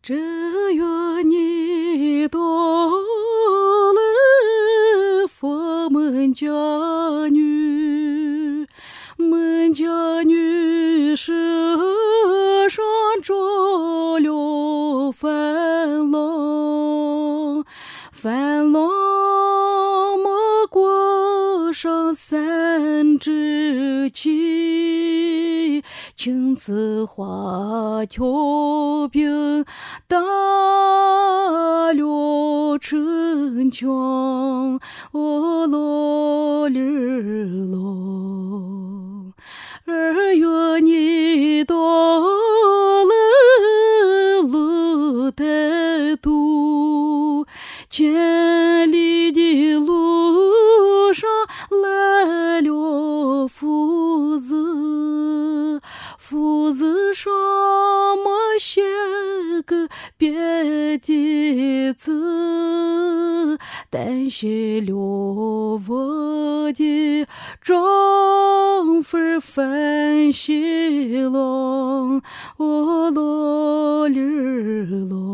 这月你到了佛门家女，门家女手上着了饭郎，饭郎没过上3支旗，青瓷花条饼打了城墙，哦罗哩儿咯。2月你到了鹿台渡，千里的路上来了夫子，夫子上没写个别的字，但写了我的丈夫范喜郎，哦罗哩儿咯。